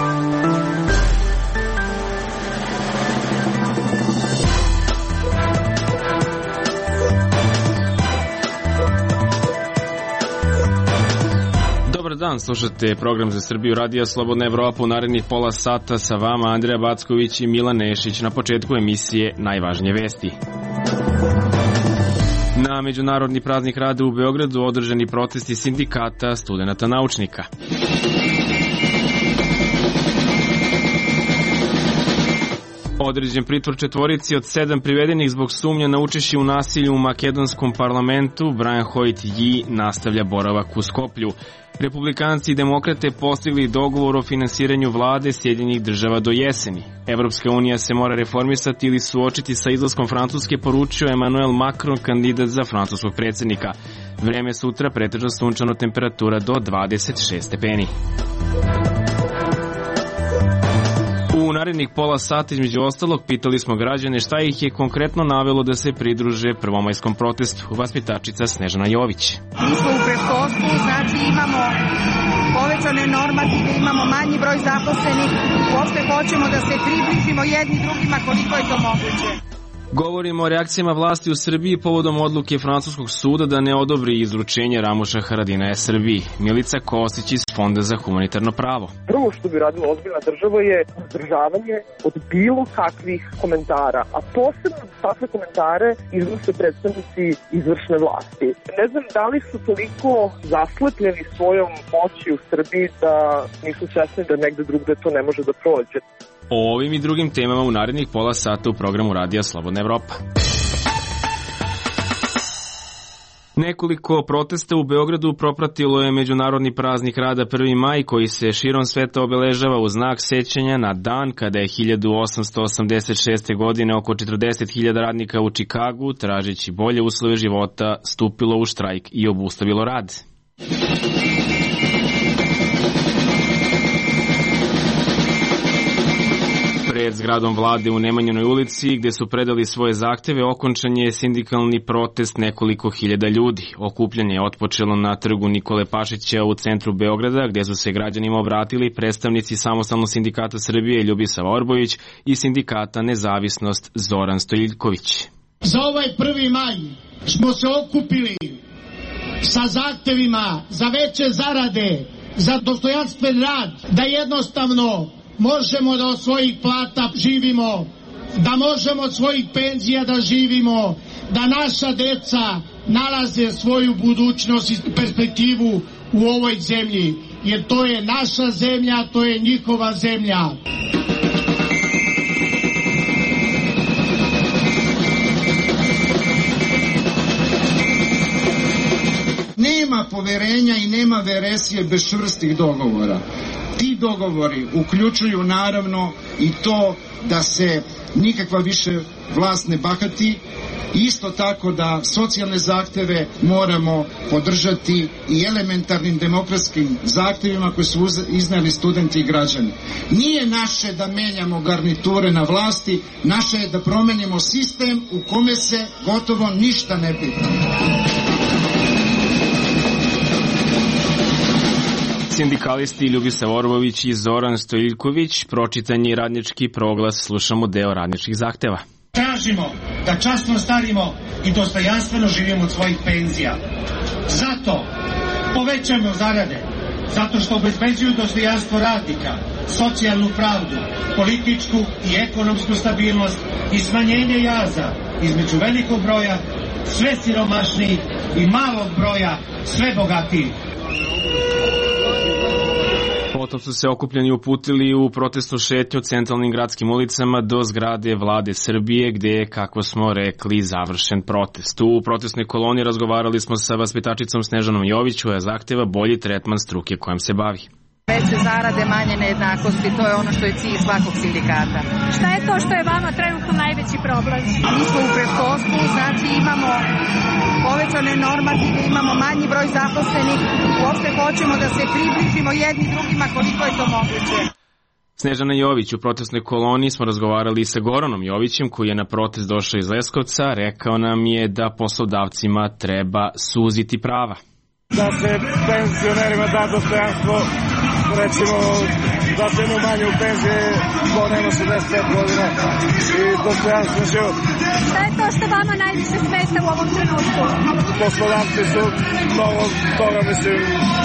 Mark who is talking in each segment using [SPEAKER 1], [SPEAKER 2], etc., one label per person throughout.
[SPEAKER 1] Dan, slušate program za Srbiju Radija Slobodna Evropa. U narednih pola sata sa vama Andreja Backović i Milan Nešić. Na početku emisije najvažnije vesti. Na Međunarodni praznik rada u Beogradu održani protesti sindikata studenata naučnika. Određen pritvor četvorici od 7 privedenih zbog sumnja na učešće u nasilju u makedonskom parlamentu. Brian Hoyt-Yi nastavlja boravak u Skoplju. Republikanci i demokrate postigli dogovor o finansiranju vlade Sjedinjenih država do jeseni. Evropska unija se mora reformisati ili suočiti sa izlaskom Francuske, poručio Emmanuel Macron, kandidat za francuskog predsjednika. Vreme sutra pretežno sunčano, temperatura do 26 stepeni. U narednih pola sata između ostalog pitali smo građane šta ih je konkretno navelo da se pridruže prvomajskom protestu. Vaspitačica Snežana Jović.
[SPEAKER 2] Mi smo u predškolstvu, znači imamo povećane normative, imamo manji broj zaposlenih, uopšte hoćemo da se približimo jedni drugima koliko je to moguće.
[SPEAKER 1] Govorimo o reakcijama vlasti u Srbiji povodom odluke francuskog suda da ne odobri izručenje Ramuša Haradinaja Srbiji. Milica Kostić iz Fonda za humanitarno pravo.
[SPEAKER 3] Prvo što bi radila ozbiljna država je uzdržavanje od bilo kakvih komentara, a posebno takve komentare iznose predstavnici izvršne vlasti. Ne znam da li su toliko zaslepljeni svojom moći u Srbiji da nisu svesni da negde drugde to ne može da prođe.
[SPEAKER 1] O ovim i drugim temama u narednih pola sata u programu Radija Slobodna Evropa. Nekoliko protesta u Beogradu propratilo je Međunarodni praznik rada 1. maj koji se širom sveta obeležava u znak sećanja na dan kada je 1886. godine oko 40.000 radnika u Čikagu, tražeći bolje uslove života, stupilo u štrajk i obustavilo rad. Pred zgradom vlade u Nemanjinoj ulici, gde su predali svoje zahteve, okončan je sindikalni protest nekoliko hiljada ljudi. Okupljanje je otpočelo na trgu Nikole Pašića u centru Beograda, gde su se građanima obratili predstavnici Samostalnog sindikata Srbije Ljubisava Orbović i sindikata Nezavisnost Zoran Stojiljković.
[SPEAKER 4] Za ovaj 1. maj smo se okupili sa zahtevima za veće zarade, za dostojanstven rad, da jednostavno možemo da od svojih plata živimo, da možemo od svojih penzija da živimo, da naša deca nalaze svoju budućnost i perspektivu u ovoj zemlji, jer to je naša zemlja, to je njihova zemlja. Nema poverenja i nema veresije bez čvrstih dogovora. Ti dogovori uključuju naravno i to da se nikakva više vlast ne bahati, isto tako da socijalne zahteve moramo podržati i elementarnim demokratskim zahtevima koje su izneli studenti i građani. Nije naše da menjamo garniture na vlasti, naše je da promenimo sistem u kome se gotovo ništa ne pita.
[SPEAKER 1] Sindikalisti Ljubisav Orbović i Zoran Stojiljković, pročitan je radnički proglas, slušamo deo radničkih zahteva.
[SPEAKER 4] Tražimo da časno starimo i dostojanstveno živimo od svojih penzija. Zato povećamo zarade, zato što obezbeđuju dostojanstvo radnika, socijalnu pravdu, političku i ekonomsku stabilnost i smanjenje jaza između velikog broja sve siromašnijih i malog broja sve bogatijih.
[SPEAKER 1] Potom su se okupljeni uputili u protestnu šetnju centralnim gradskim ulicama do zgrade vlade Srbije, gde je, kako smo rekli, završen protest. U protestnoj koloni razgovarali smo sa vaspitačicom Snežanom Jović, koja zahteva bolji tretman struke kojom se bavi.
[SPEAKER 2] Veće zarade, manje nejednakosti, to je ono što je cilj svakog sindikata.
[SPEAKER 5] Šta je to što je vama trenutno najveći problem?
[SPEAKER 2] Mi smo u predškolstvu, znači imamo povećane normative, imamo manji broj zaposlenih, uopšte hoćemo da se približimo jedni drugima koliko je to moguće.
[SPEAKER 1] Snežana Jović, u protestnoj koloni smo razgovarali sa Goranom Jovićem, koji je na protest došao iz Leskovca. Rekao nam je da poslodavcima treba suziti prava.
[SPEAKER 6] Da se penzionerima da dostojanstvo, recimo da se jednu manju penzije ko nema 65 godina i dostojanstven život.
[SPEAKER 5] Šta je to što vama najviše smeta u ovom trenutku?
[SPEAKER 6] Poslodavci su mnogo toga, mislim,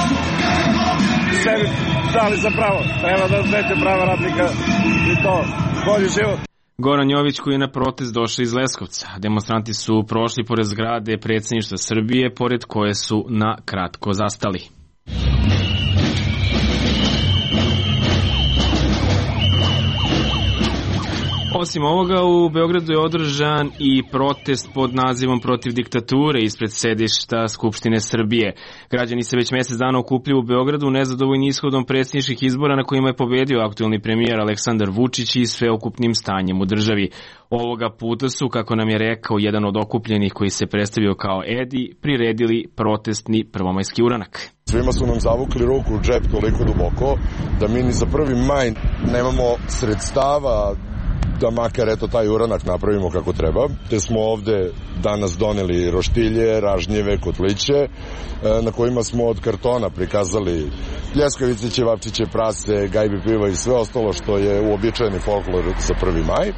[SPEAKER 6] sebi dali za pravo. Treba da uzmete prava radnika i to, bolji život.
[SPEAKER 1] Goran Jović, koji je na protest došao iz Leskovca. Demonstranti su prošli pored zgrade predsjedništva Srbije, pored koje su na kratko zastali. Osim ovoga, u Beogradu je održan i protest pod nazivom Protiv diktature ispred sedišta Skupštine Srbije. Građani se već mjesec dana okupljaju u Beogradu nezadovoljni ishodom predsjedničkih izbora na kojima je pobedio aktuelni premijer Aleksandar Vučić i sveukupnim stanjem u državi. Ovoga puta su, kako nam je rekao jedan od okupljenih koji se predstavio kao Edi, priredili protestni prvomajski uranak.
[SPEAKER 7] Svima su nam zavukli ruku u džep toliko duboko da mi ni za 1. maj nemamo sredstava da makar eto taj uranak napravimo kako treba. Te smo ovde danas doneli roštilje, ražnjeve, kotliće, na kojima smo od kartona prikazali pljeskavice, ćevapčiće, prase, gajbi piva i sve ostalo što je uobičajeni folklor za 1. maj.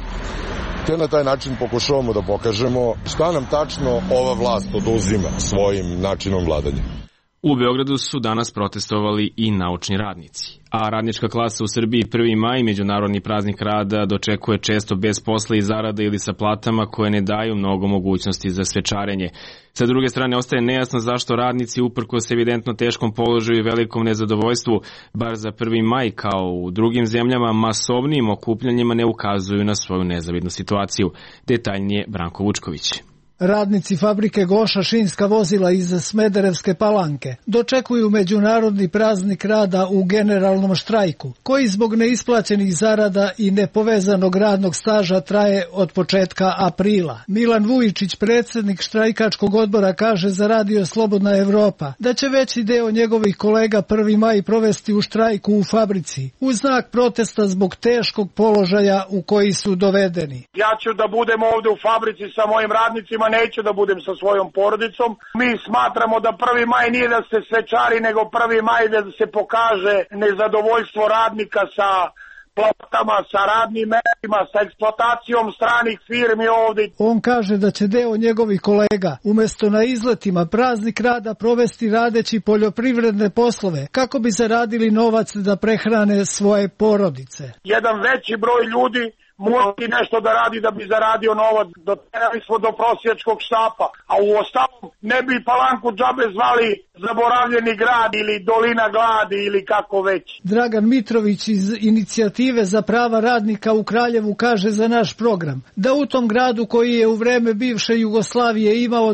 [SPEAKER 7] Te na taj način pokušavamo da pokažemo šta nam tačno ova vlast oduzima svojim načinom vladanja.
[SPEAKER 1] U Beogradu su danas protestovali i naučni radnici. A radnička klasa u Srbiji 1. maj, međunarodni praznik rada, dočekuje često bez posla i zarada ili sa platama koje ne daju mnogo mogućnosti za svečarenje. Sa druge strane, ostaje nejasno zašto radnici uprkos evidentno teškom položaju i velikom nezadovoljstvu, bar za 1. maj kao u drugim zemljama, masovnim okupljanjima ne ukazuju na svoju nezavidnu situaciju. Detaljnije Branko Vučković.
[SPEAKER 8] Radnici fabrike Goša šinska vozila iz Smederevske Palanke dočekuju međunarodni praznik rada u generalnom štrajku, koji zbog neisplaćenih zarada i nepovezanog radnog staža traje od početka aprila. Milan Vujičić, predsjednik štrajkačkog odbora, kaže za Radio Slobodna Evropa da će veći deo njegovih kolega 1. maj provesti u štrajku u fabrici, u znak protesta zbog teškog položaja u koji su dovedeni.
[SPEAKER 6] Ja ću da budem ovde u fabrici sa mojim radnicima, neću da budem sa svojom porodicom. Mi smatramo da 1. maj nije da se svečari, nego 1. maj da se pokaže nezadovoljstvo radnika sa platama, sa radnim mestima, sa eksploatacijom stranih firmi ovde. On kaže da će deo njegovih kolega umjesto na izletima praznik rada provesti radeći poljoprivredne poslove kako bi zaradili novac da prehrane svoje porodice. Jedan veći broj ljudi morati nešto da radi da bi zaradio novac. Doterali smo do prosjačkog štapa, a u ostalom ne bi Palanku džabe zvali zaboravljeni grad ili dolina gladi ili kako već. Dragan Mitrović iz Inicijative za prava radnika u Kraljevu kaže za naš program da u tom gradu koji je u vreme bivše Jugoslavije imao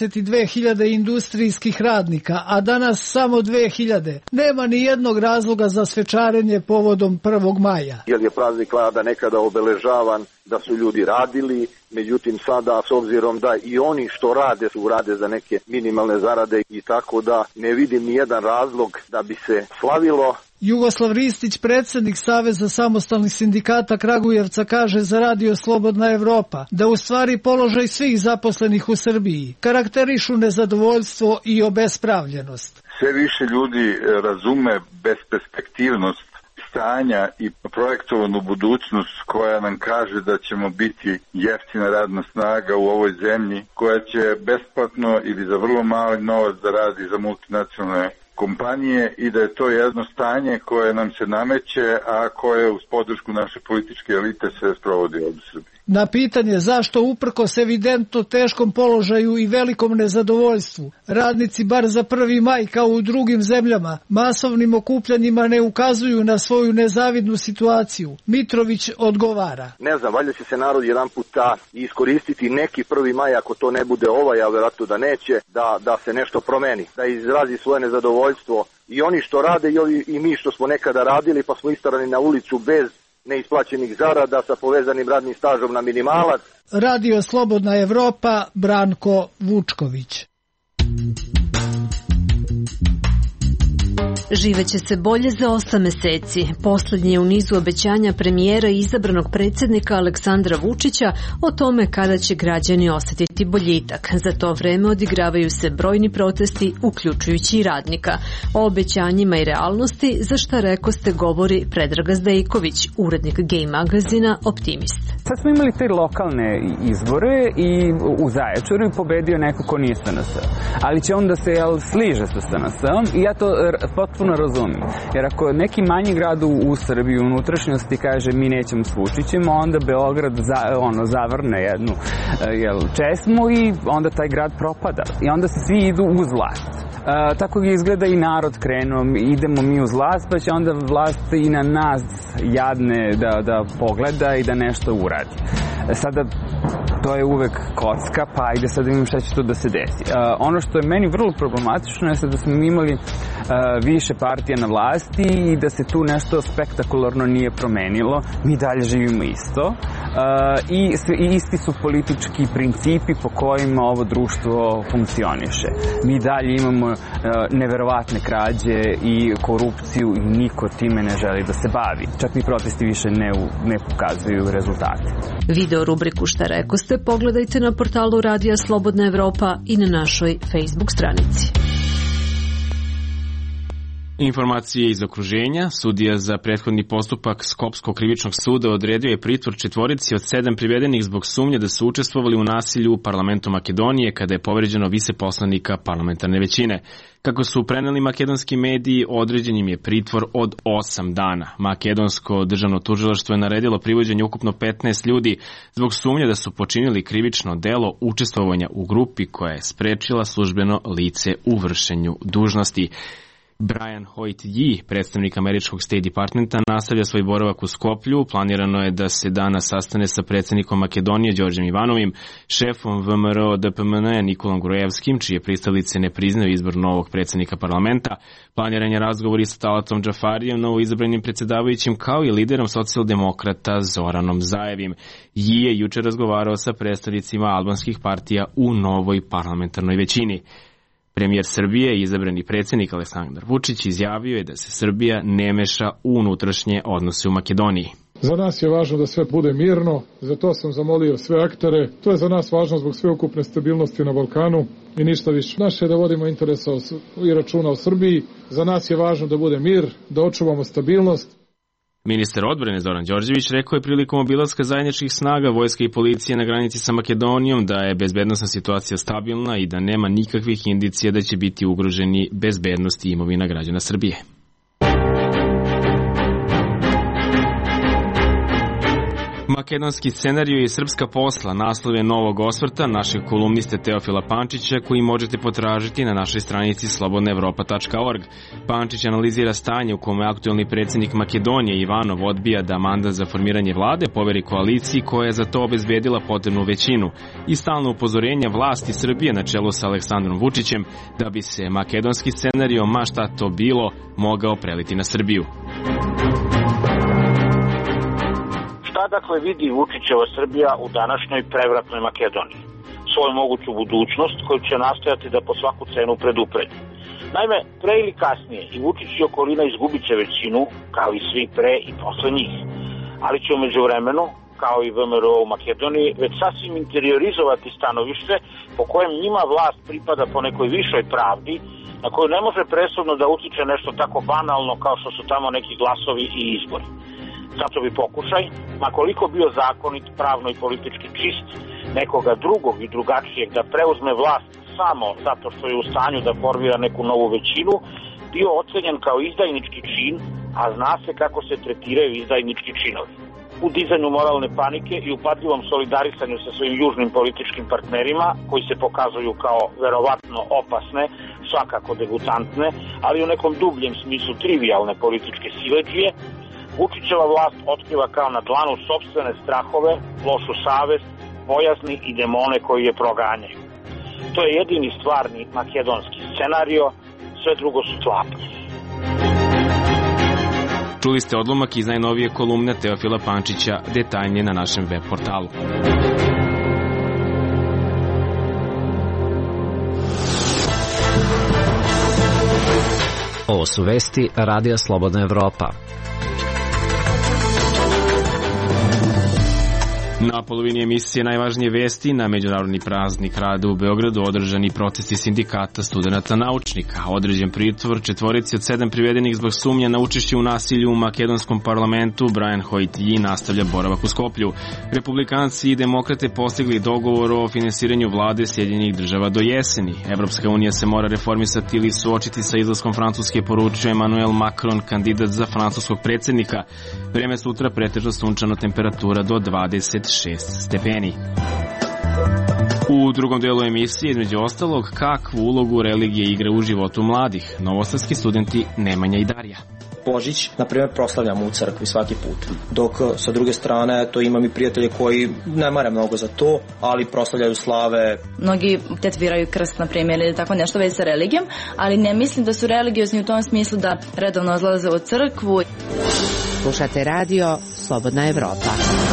[SPEAKER 6] 22.000 industrijskih radnika, a danas samo 2.000, nema ni jednog razloga za svečarenje povodom 1. maja. Jer je praznik rada nekada obeležavan da su ljudi radili, međutim sada s obzirom da i oni što rade za neke minimalne zarade i tako da ne vidim ni jedan razlog da bi se slavilo. Jugoslav Ristić, predsjednik Saveza samostalnih sindikata Kragujevca, kaže za Radio Slobodna Evropa da u stvari položaj svih zaposlenih u Srbiji karakterišu nezadovoljstvo i obespravljenost.
[SPEAKER 9] Sve više ljudi razume besperspektivnost stanja i projektovanu budućnost koja nam kaže da ćemo biti jeftina radna snaga u ovoj zemlji, koja će besplatno ili za vrlo mali novac da radi za multinacionalne kompanije i da je to jedno stanje koje nam se nameće, a koje uz podršku naše političke elite se sprovodi ovdje u Srbiji. Na pitanje zašto uprkos evidentno teškom položaju i velikom nezadovoljstvu radnici bar za 1. maj kao u drugim zemljama masovnim okupljanjima ne ukazuju na svoju nezavidnu situaciju, Mitrović odgovara. Ne znam, valjda će se narod jedan puta iskoristiti neki 1. maj, ako to ne bude ovaj, a vjerojatno da neće, da se nešto promeni, da izrazi svoje nezadovoljstvo i oni što rade i mi što smo nekada radili pa smo istarani na ulicu bez neisplaćenih zarada sa povezanim radnim stažom na minimalac. Radio Slobodna Evropa, Branko Vučković.
[SPEAKER 10] Živeće se bolje za 8 meseci. Poslednji je u nizu obećanja premijera i izabranog predsjednika Aleksandra Vučića o tome kada će građani osetiti boljitak. Za to vreme odigravaju se brojni protesti, uključujući i radnika. O obećanjima i realnosti, za šta rekoste, govori Predrag Zdejković, urednik Gay magazina Optimist.
[SPEAKER 11] Sad smo imali te lokalne izbore i u Zaječaru i pobedio neko ko nije SNS. Ali će on da se sliže sa SNS-om i ja to potpuno razumim. Jer ako neki manji grad u Srbiji u unutrašnjosti kaže mi nećemo s Vučićem, onda Beograd zavrne jednu česmu i onda taj grad propada. I onda svi idu uz vlast. Tako izgleda i narod krenuo, idemo mi uz vlast, pa će onda vlast i na nas jadne da pogleda i da nešto uradi. Sada to je uvek kocka, pa ajde sad da vidimo šta će tu da se desi. Ono što je meni vrlo problematično je da smo imali više partija na vlasti i da se tu nešto spektakularno nije promenilo. Mi dalje živimo isto i isti su politički principi po kojima ovo društvo funkcioniše. Mi dalje imamo neverovatne krađe i korupciju i niko time ne želi da se bavi. Čak ni protesti više ne pokazuju rezultate.
[SPEAKER 10] Video rubriku Šta rekoste pogledajte na portalu Radija Slobodna Evropa i na našoj Facebook stranici.
[SPEAKER 1] Informacije iz okruženja. Sudija za prethodni postupak Skopskog krivičnog suda odredio je pritvor 4 od 7 privedenih zbog sumnje da su učestvovali u nasilju u parlamentu Makedonije kada je povređeno viceposlanika parlamentarne većine. Kako su preneli makedonski mediji, određen im je pritvor od 8 dana. Makedonsko državno tužilaštvo je naredilo privođenje ukupno 15 ljudi zbog sumnje da su počinili krivično delo učestvovanja u grupi koja je sprečila službeno lice u vršenju dužnosti. Brian Hoyt-Yee, predstavnik američkog State Departmenta, nastavlja svoj boravak u Skoplju. Planirano je da se danas sastane sa predsjednikom Makedonije Đorđem Ivanovim, šefom VMRO DPMN Nikolom Grujevskim, čije pristalice ne priznaju izbor novog predsjednika parlamenta. Planiran je razgovor i sa Talatom Džafarijem, novoizabranim predsjedavajućim, kao i liderom socijaldemokrata Zoranom Zajevim. Yee je juče razgovarao sa predstavnicima albanskih partija u novoj parlamentarnoj većini. Premijer Srbije i izabrani predsjednik Aleksandar Vučić izjavio je da se Srbija ne meša u unutrašnje odnose u Makedoniji.
[SPEAKER 12] Za nas je važno da sve bude mirno, za to sam zamolio sve aktere. To je za nas važno zbog sveukupne stabilnosti na Balkanu i ništa više. Naše je da vodimo interesa i računa o Srbiji. Za nas je važno da bude mir, da očuvamo stabilnost.
[SPEAKER 1] Ministar odbrane Zoran Đorđević rekao je prilikom obilaska zajedničkih snaga vojske i policije na granici sa Makedonijom da je bezbednosna situacija stabilna i da nema nikakvih indicija da će biti ugroženi bezbednost i imovina građana Srbije. Makedonski scenarijo i srpska posla naslov je novog osvrta našeg kolumniste Teofila Pančića koji možete potražiti na našoj stranici slobodnaevropa.org. Pančić analizira stanje u kome aktuelni predsjednik Makedonije Ivanov odbija da mandat za formiranje vlade poveri koaliciji koja je za to obezbedila potrebnu većinu i stalno upozorenja vlasti Srbije na čelu sa Aleksandrom Vučićem da bi se makedonski scenarijo, ma šta to bilo, mogao preliti na Srbiju.
[SPEAKER 13] Šta dakle vidi Vučićeva Srbija u današnjoj prevratnoj Makedoniji? Svoju moguću budućnost koju će nastojati da po svaku cenu predupredi. Naime, pre ili kasnije i Vučić i okolina izgubit će većinu, kao i svi pre i posle njih. Ali će umeđu vremenu, kao i VMRO u Makedoniji, već sasvim interiorizovati stanovište po kojem njima vlast pripada po nekoj višoj pravdi, na koju ne može presudno da utiče nešto tako banalno kao što su tamo neki glasovi i izbori. Zato bi pokušaj, makoliko bio zakonit, pravno i politički čist, nekoga drugog i drugačijeg da preuzme vlast samo zato što je u stanju da formira neku novu većinu, bio ocenjen kao izdajnički čin, a zna se kako se tretiraju izdajnički činovi. U dizanju moralne panike i upadljivom solidarisanju sa svojim južnim političkim partnerima, koji se pokazuju kao verovatno opasne, svakako degutantne, ali u nekom dubljem smislu trivijalne političke siledžije, Vučićeva vlast otkriva kao na dlanu sopstvene strahove, lošu savest, bojazni i demone koji je proganjaju. To je jedini stvarni makedonski scenario, sve drugo su tlapnje.
[SPEAKER 1] Čuli ste odlomak iz najnovije kolumne Teofila Pančića, detaljnije na našem web portalu.
[SPEAKER 14] Ovo su vesti Radija Slobodna Evropa.
[SPEAKER 1] Na polovini emisije najvažnije vesti. Na Međunarodni praznik rada u Beogradu održani protesti sindikata studenata naučnika. Određen pritvor četvorici od 7 privedenih zbog sumnje na učešće u nasilju u makedonskom parlamentu. Brian Hoyt nastavlja boravak u Skoplju. Republikanci i demokrate postigli dogovor o finansiranju vlade Sjedinjenih država do jeseni. Evropska unija se mora reformisati ili suočiti sa izlaskom Francuske, poručuje Emmanuel Macron, kandidat za francuskog predsjednika. Vreme sutra pretežno sunčano, temperatura do 26 stepeni. U drugom delu emisije, između ostalog, kakvu ulogu religije igra u životu mladih. Novosadski studenti Nemanja i Darija.
[SPEAKER 15] Božić, na primjer, proslavljamo u crkvi svaki put. Dok sa druge strane, to imam i prijatelje koji ne mare mnogo za to, ali proslavljaju slave.
[SPEAKER 16] Mnogi tetviraju krst, na primjer, ili tako nešto već sa religijom, ali ne mislim da su religiozni u tom smislu da redovno odlaze u crkvu.
[SPEAKER 17] Slušate radio Slobodna Evropa.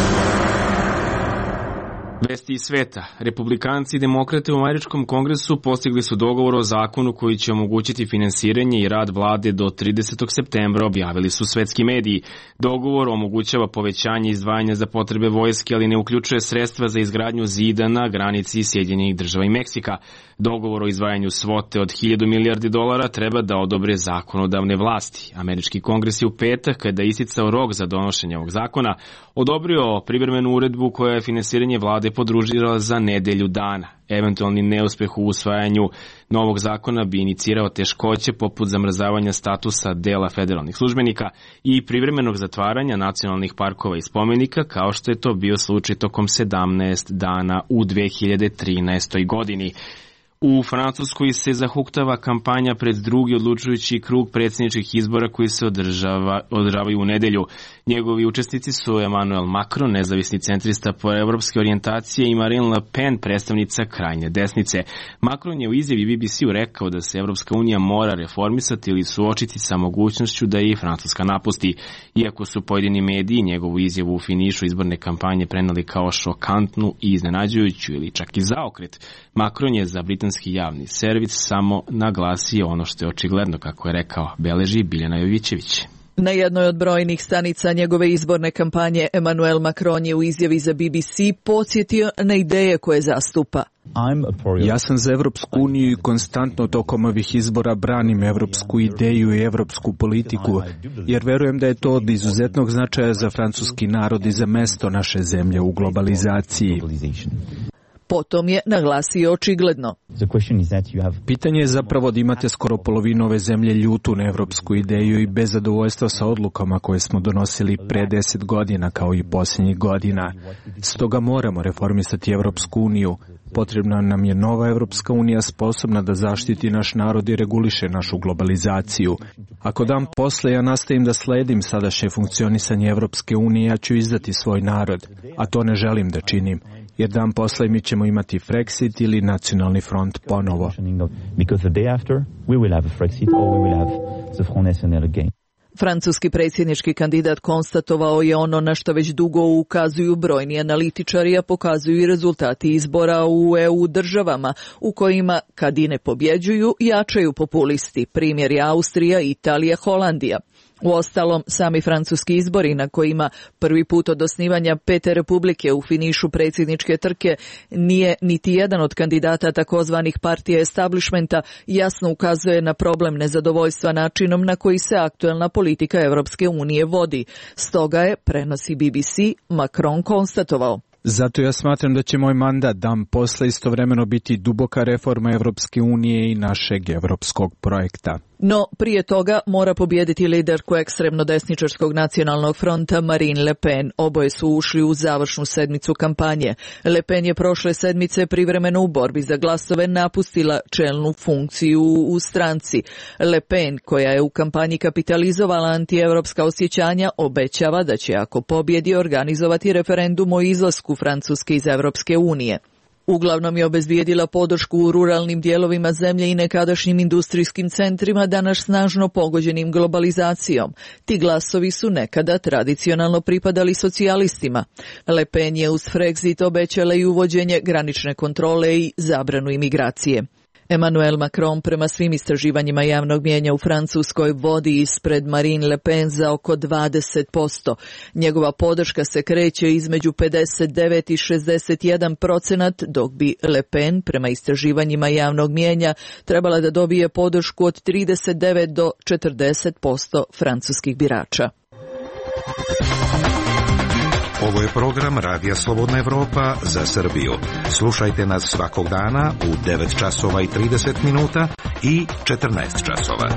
[SPEAKER 1] Vesti iz sveta. Republikanci i demokrate u američkom kongresu postigli su dogovor o zakonu koji će omogućiti finansiranje i rad vlade do 30. septembra, objavili su svetski mediji. Dogovor omogućava povećanje izdvajanja za potrebe vojske, ali ne uključuje sredstva za izgradnju zida na granici Sjedinjenih država i Meksika. Dogovor o izdvajanju svote od $1.000 milijardi treba da odobre zakonodavne vlasti. Američki kongres je u petak, kada je isticao rok za donošenje ovog zakona, odobrio privremenu uredbu koja je finansiranje vlade podružila za nedelju dana. Eventualni neuspeh u usvajanju novog zakona bi inicirao teškoće poput zamrzavanja statusa dela federalnih službenika i privremenog zatvaranja nacionalnih parkova i spomenika, kao što je to bio slučaj tokom 17 dana u 2013. godini. U Francuskoj se zahuktava kampanja pred drugi odlučujući krug predsjedničkih izbora koji se održavaju u nedelju. Njegovi učesnici su Emmanuel Macron, nezavisni centrista po evropske orijentacije, i Marine Le Pen, predstavnica krajnje desnice. Macron je u izjavi BBC-u rekao da se Evropska unija mora reformisati ili suočiti sa mogućnošću da je i Francuska napusti. Iako su pojedini mediji njegovu izjavu u finišu izborne kampanje preneli kao šokantnu i iznenađujuću ili čak i zaokret, Macron je za britanski javni servis samo naglasio ono što je očigledno, kako je rekao, beleži Biljana Jovićević.
[SPEAKER 18] Na jednoj od brojnih stanica njegove izborne kampanje Emmanuel Macron je u izjavi za BBC podsjetio na ideje koje zastupa.
[SPEAKER 19] Ja sam za Evropsku uniju i konstantno tokom ovih izbora branim evropsku ideju i evropsku politiku, jer verujem da je to od izuzetnog značaja za francuski narod i za mesto naše zemlje u globalizaciji.
[SPEAKER 18] Potom je naglasio očigledno.
[SPEAKER 19] Pitanje je zapravo da imate skoro polovinu ove zemlje ljutu na evropsku ideju i bez zadovoljstva sa odlukama koje smo donosili pre 10 godina kao i posljednjih godina. Stoga moramo reformisati Evropsku uniju. Potrebna nam je nova Evropska unija sposobna da zaštiti naš narod i reguliše našu globalizaciju. Ako dan posle ja nastavim da sledim sadašnje funkcionisanje Evropske unije, ja ću izdati svoj narod, a to ne želim da činim. Jer dan posle mi ćemo imati Frexit ili nacionalni front ponovo.
[SPEAKER 18] Francuski predsjednički kandidat konstatovao je ono na što već dugo ukazuju brojni analitičari, a pokazuju i rezultati izbora u EU državama, u kojima, kad i ne pobjeđuju, jačaju populisti, primjer je Austrija, Italija, Holandija. Uostalom, sami francuski izbori na kojima prvi put od osnivanja Pete republike u finišu predsjedničke trke nije niti jedan od kandidata takozvanih partija establishmenta, jasno ukazuje na problem nezadovoljstva načinom na koji se aktuelna politika Evropske unije vodi. Stoga je, prenosi BBC, Macron konstatovao.
[SPEAKER 19] Zato ja smatram da će moj mandat dan posle istovremeno biti duboka reforma Evropske unije i našeg evropskog projekta.
[SPEAKER 18] No, prije toga mora pobijediti liderku ekstremno desničarskog nacionalnog fronta Marine Le Pen. Oboje su ušli u završnu sedmicu kampanje. Le Pen je prošle sedmice privremeno u borbi za glasove napustila čelnu funkciju u stranci. Le Pen, koja je u kampanji kapitalizovala antievropska osjećanja, obećava da će, ako pobjedi, organizovati referendum o izlasku Francuske iz Evropske unije. Uglavnom je obezbijedila podršku u ruralnim dijelovima zemlje i nekadašnjim industrijskim centrima, danas snažno pogođenim globalizacijom. Ti glasovi su nekada tradicionalno pripadali socijalistima. Le Pen je uz Frexit obećala i uvođenje granične kontrole i zabranu imigracije. Emmanuel Macron prema svim istraživanjima javnog mijenja u Francuskoj vodi ispred Marine Le Pen za oko 20%. Njegova podrška se kreće između 59 i 61%, dok bi Le Pen prema istraživanjima javnog mijenja trebala da dobije podršku od 39 do 40% francuskih birača.
[SPEAKER 20] Ovo je program Radija Slobodna Evropa za Srbiju. Slušajte nas svakog dana u 9 časova i 30 minuta i 14 časova.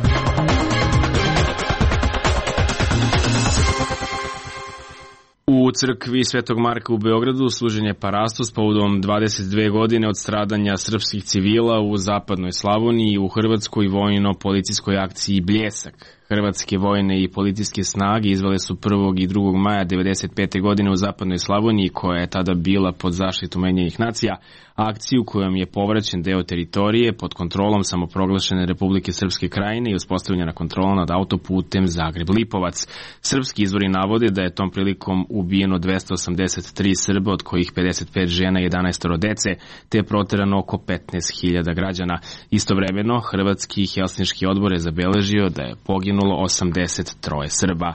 [SPEAKER 1] U crkvi Svetog Marka u Beogradu služen je parastos povodom 22 godine od stradanja srpskih civila u zapadnoj Slavoniji i u hrvatskoj vojno-policijskoj akciji Bljesak. Hrvatske vojne i policijske snage izvele su 1. i 2. maja 1995. godine u zapadnoj Slavoniji, koja je tada bila pod zaštitom Ujedinjenih nacija, akciju kojom je povraćen deo teritorije pod kontrolom samoproglašene Republike Srpske Krajine i uspostavljena kontrola nad autoputem Zagreb-Lipovac. Srpski izvori navode da je tom prilikom ubijeno 283 Srba, od kojih 55 žena i 11 dece, te je proterano oko 15.000 građana. Istovremeno, Hrvatski Helsinški odbor je zabeležio da je poginulo 83 Srba.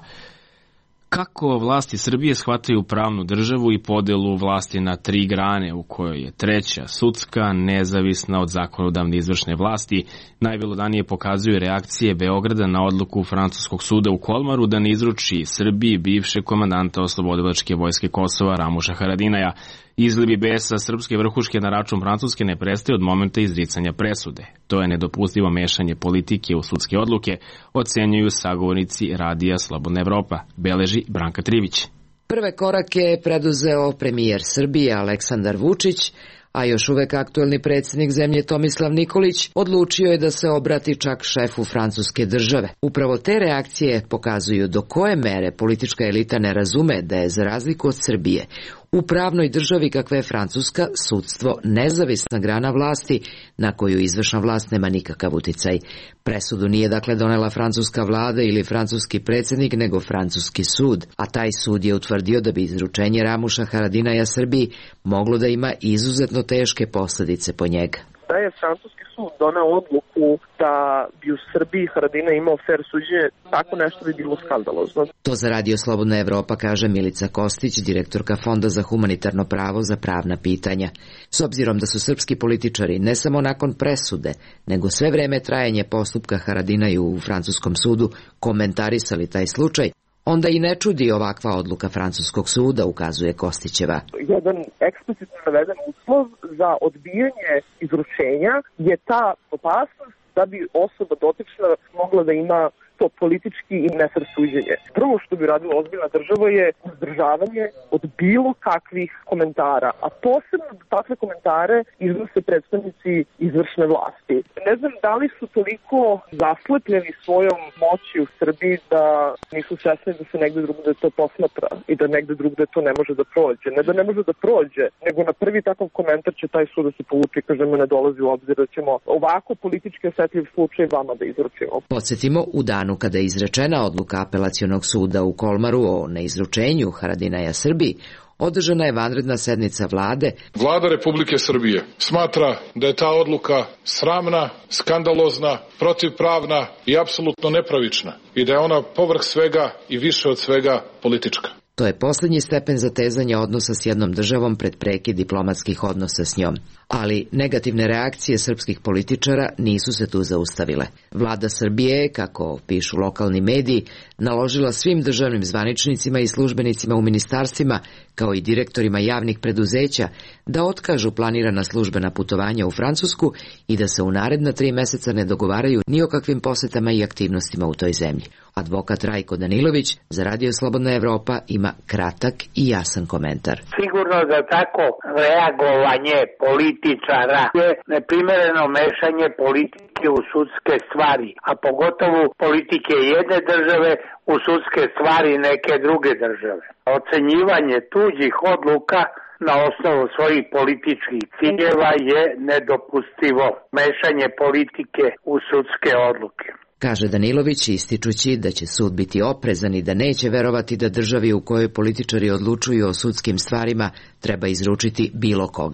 [SPEAKER 1] Kako vlasti Srbije shvataju pravnu državu i podelu vlasti na 3 grane, u kojoj je treća sudska, nezavisna od zakonodavne izvršne vlasti, najbelodanije pokazuju reakcije Beograda na odluku francuskog suda u Kolmaru da ne izruči Srbiji bivšeg komandanta oslobodilačke vojske Kosova Ramuša Haradinaja. Izlivi besa srpske vrhuške na račun Francuske ne prestaje od momenta izricanja presude. To je nedopustivo mešanje politike u sudske odluke, ocenjuju sagovornici Radija Slobodna Evropa, beleži Branka Trivić.
[SPEAKER 21] Prve korake je preduzeo premijer Srbije Aleksandar Vučić, a još uvek aktuelni predsjednik zemlje Tomislav Nikolić odlučio je da se obrati čak šefu francuske države. Upravo te reakcije pokazuju do koje mere politička elita ne razume da je, za razliku od Srbije, u pravnoj državi kakva je Francuska, sudstvo nezavisna grana vlasti na koju izvršna vlast nema nikakav uticaj. Presudu nije dakle donela francuska vlada ili francuski predsjednik, nego francuski sud, a taj sud je utvrdio da bi izručenje Ramuša Haradinaja Srbiji moglo da ima izuzetno teške posljedice po njega.
[SPEAKER 3] Da je francuski sud doneo odluku da bi u Srbiji Haradinaj imao fer suđenje, tako nešto bi bilo skandalozno.
[SPEAKER 21] To za Radio Slobodna Evropa kaže Milica Kostić, direktorka Fonda za humanitarno pravo za pravna pitanja. S obzirom da su srpski političari ne samo nakon presude, nego sve vreme trajanja postupka Haradinaju u francuskom sudu komentarisali taj slučaj, onda i ne čudi ovakva odluka francuskog suda, ukazuje Kostićeva.
[SPEAKER 3] Jedan eksplicitno naveden uslov za odbijanje izručenja je ta opasnost da bi osoba dotična mogla da ima to politički i nefer suđenje. Prvo što bi radila ozbiljna država je uzdržavanje od bilo kakvih komentara, a posebno da takve komentare iznose predstavnici izvršne vlasti. Ne znam da li su toliko zaslepljeni svojom moći u Srbiji da nisu svesni da se negde drugde to posmatra i da negde drugde to ne može da prođe. Ne da ne može da prođe, nego na prvi takav komentar će taj sud da se povuče i kaže ne dolazi u obzir da ćemo ovako politički osetljiv slučaj vama da izručimo.
[SPEAKER 21] Podsjetimo, u danu kada je izrečena odluka apelacionog suda u Kolmaru o neizručenju Haradinaja Srbiji, održana je vanredna sednica vlade.
[SPEAKER 12] Vlada Republike Srbije smatra da je ta odluka sramna, skandalozna, protivpravna i apsolutno nepravična i da je ona povrh svega i više od svega politička.
[SPEAKER 21] To je posljednji stepen zatezanja odnosa s jednom državom pred prekid diplomatskih odnosa s njom. Ali negativne reakcije srpskih političara nisu se tu zaustavile. Vlada Srbije je, kako pišu lokalni mediji, naložila svim državnim zvaničnicima i službenicima u ministarstvima, kao i direktorima javnih preduzeća, da otkažu planirana službena putovanja u Francusku i da se u naredna 3 meseca ne dogovaraju ni o kakvim posetama i aktivnostima u toj zemlji. Advokat Rajko Danilović za Radio Slobodna Evropa ima kratak i jasan komentar.
[SPEAKER 22] Sigurno da tako reagovanje političara je neprimereno mešanje politike u sudske stvari, a pogotovo politike jedne države u sudske stvari neke druge države. Ocenjivanje tuđih odluka na osnovu svojih političkih ciljeva je nedopustivo. Mešanje politike u sudske odluke.
[SPEAKER 21] Kaže Danilović, ističući da će sud biti oprezan i da neće verovati da državi u kojoj političari odlučuju o sudskim stvarima treba izručiti bilo koga.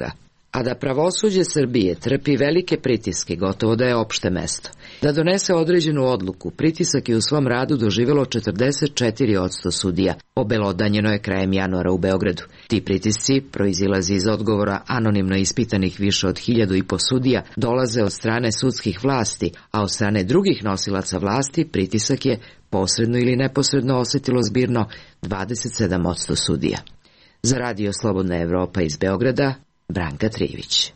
[SPEAKER 21] A da pravosuđe Srbije trpi velike pritiske, gotovo da je opšte mesto. Da donese određenu odluku, pritisak je u svom radu doživjelo 44% sudija. Obelodanjeno je krajem januara u Beogradu. Ti pritisci proizilazi iz odgovora anonimno ispitanih više od 1500 sudija, dolaze od strane sudskih vlasti, a od strane drugih nosilaca vlasti pritisak je posredno ili neposredno osetilo zbirno 27% sudija. Za Radio Slobodna Evropa iz Beograda, Branka Trivić.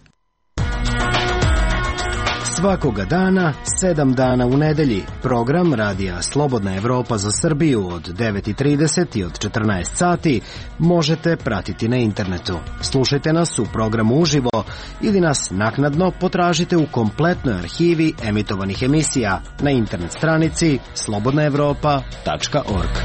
[SPEAKER 2] Svakoga dana, 7 dana u nedelji, program Radija Slobodna Evropa za Srbiju od 9:30 i od 14 sati možete pratiti na internetu. Slušajte nas u programu uživo ili nas naknadno potražite u kompletnoj arhivi emitovanih emisija na internet stranici slobodnaevropa.org.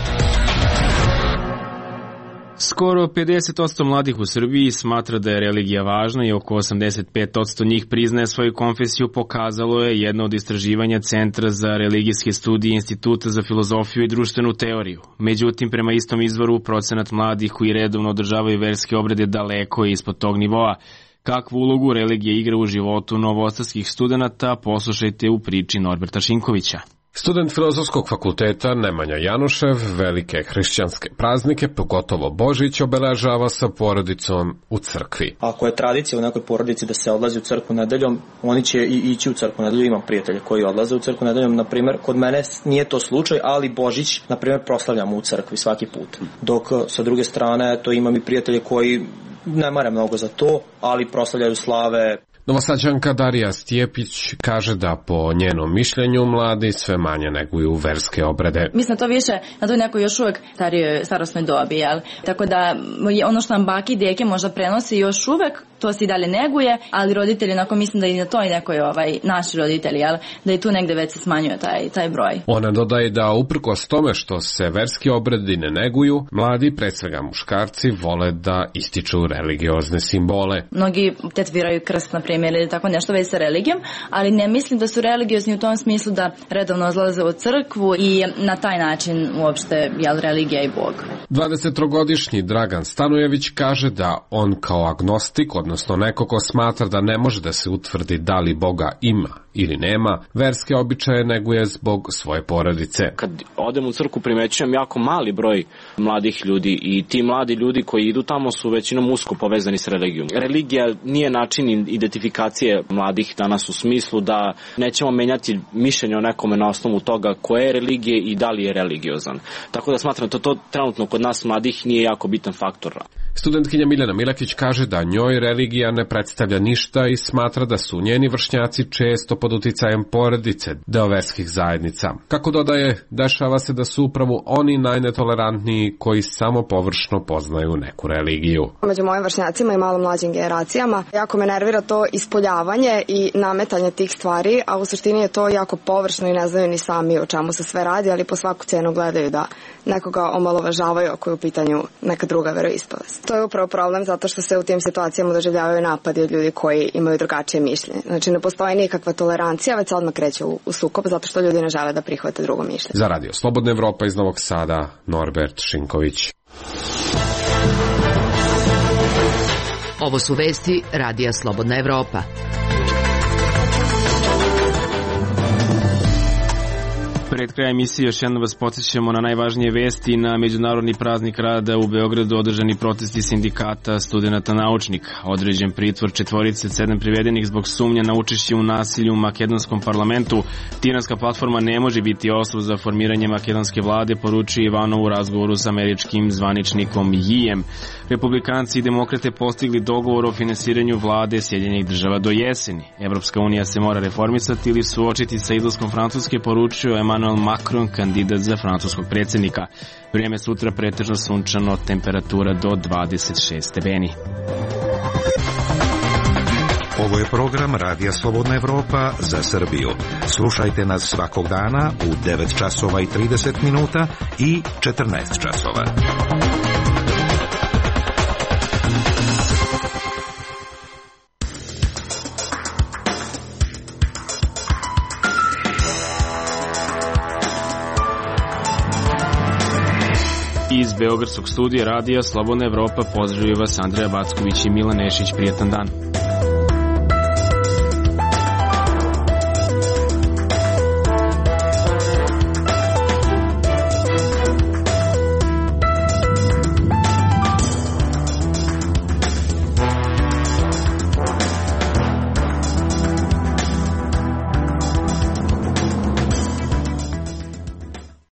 [SPEAKER 1] Skoro 50% mladih u Srbiji smatra da je religija važna i oko 85% njih priznaje svoju konfesiju, pokazalo je jedno od istraživanja Centra za religijske studije Instituta za filozofiju i društvenu teoriju. Međutim, prema istom izvoru, procenat mladih koji redovno održavaju verske obrede daleko je ispod tog nivoa. Kakvu ulogu religija igra u životu novosadskih studenata, poslušajte u priči Norberta Šinkovića.
[SPEAKER 4] Student Filozofskog fakulteta Nemanja Janušev velike hrišćanske praznike, pogotovo Božić, obeležava sa porodicom u crkvi.
[SPEAKER 15] Ako je tradicija u nekoj porodici da se odlazi u crkvu nedeljom, oni će i ići u crkvu nedeljom. Imam prijatelje koji odlaze u crkvu nedeljom, na primjer, kod mene nije to slučaj, ali Božić, na primjer, proslavljamo u crkvi svaki put. Dok sa druge strane, to imam i prijatelje koji ne mare mnogo za to, ali proslavljaju slave.
[SPEAKER 4] Novosađanka Darija Stjepić kaže da po njenom mišljenju mladi sve manje neguju verske obrede.
[SPEAKER 16] Mislim to više na toj nekoj još uvek starijoj starosnoj dobi, jel? Tako da ono što nam baki i deke možda prenosi još uvek, to se i dalje neguje, ali roditelji, onako mislim da i na toj nekoj naši roditelji, jel? Da i tu negde već se smanjuje taj broj.
[SPEAKER 4] Ona dodaje da uprkos tome što se verski obredi ne neguju, mladi, pred svega muškarci, vole da ističu religiozne simbole.
[SPEAKER 16] Mnogi tetviraju krst, na primjer, ili tako nešto već sa religijom, ali ne mislim da su religiozni u tom smislu da redovno odlaze u crkvu i na taj način uopšte religija i Bog.
[SPEAKER 4] 23-godišnji Dragan Stanojević kaže da on kao agnostik, odnosno neko ko smatra da ne može da se utvrdi da li Boga ima ili nema, verske običaje neguje zbog svoje porodice.
[SPEAKER 23] Kad odem u crkvu primećujem jako mali broj mladih ljudi i ti mladi ljudi koji idu tamo su većinom usko povezani s religijom. Religija nije način identifikacije mladih danas u smislu da nećemo menjati mišljenje o nekome na osnovu toga koje je religije i da li je religiozan. Tako da smatram da to trenutno kod nas mladih nije jako bitan faktor.
[SPEAKER 4] Studentkinja Miljana Milakić kaže da njoj religija ne predstavlja ništa i smatra da su njeni vršnjaci često pod uticajem porodice, deo verskih zajednica. Kako dodaje, dešava se da su upravo oni najnetolerantniji koji samo površno poznaju neku religiju.
[SPEAKER 24] Među mojim vršnjacima i malo mlađim generacijama jako me nervira to ispoljavanje i nametanje tih stvari, a u suštini je to jako površno i ne znaju ni sami o čemu se sve radi, ali po svaku cenu gledaju da nekoga omalovažavaju ako je u pitanju neka druga veroispovest. To je upravo problem zato što se u tim situacijama doživljavaju napadi od ljudi koji imaju drugačije mišljenje. Znači ne postoji nikakva tolerancija, već se odmah kreće u sukob zato što ljudi ne žele da prihvate drugo mišljenje.
[SPEAKER 4] Za Radio Slobodna Evropa iz Novog Sada, Norbert Šinković.
[SPEAKER 21] Ovo su vesti Radija Slobodna Evropa.
[SPEAKER 1] Pred krajem emisije još jednom vas podsjećamo na najvažnije vesti. Na Međunarodni praznik rada u Beogradu održani protesti sindikata studenata naučnika. Određen pritvor 7 privedenih zbog sumnja na učešće u nasilju u makedonskom parlamentu. Tiranska platforma ne može biti osnov za formiranje makedonske vlade, poručuje Ivanov u razgovoru s američkim zvaničnikom Yijem. Republikanci i demokrate postigli dogovor o finansiranju vlade Sjedinjenih država do jeseni. Evropska unija se mora reformisati ili suočiti sa izlaskom Francuske, poručuje Emmanuel Macron, kandidat za francuskog predsjednika. Vrijeme sutra pretežno sunčano, temperatura do 26 stepeni.
[SPEAKER 20] Ovo je program Radija Slobodna Evropa za Srbiju. Slušajte nas svakog dana u 9 časova i 30 minuta i 14 časova.
[SPEAKER 1] Iz Beogradskog studija Radija Slobodna Evropa pozdravljaju vas Andreja Backović i Milan Nešić. Prijatan dan.